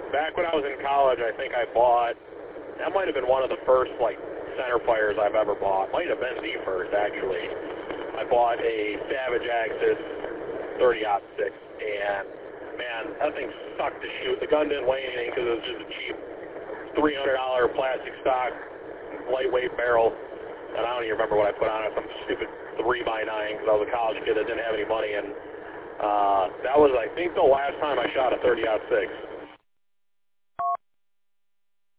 back when I was in college, I think I bought, that might have been one of the first, like, center fires I've ever bought. Might have been the first, actually. I bought a Savage Axis 30-06, and, man, that thing sucked to shoot. The gun didn't weigh anything because it was just a cheap $300 plastic stock, lightweight barrel, and I don't even remember what I put on it, some stupid 3x9, because I was a college kid that didn't have any money, and that was, I think, the last time I shot a 30-06.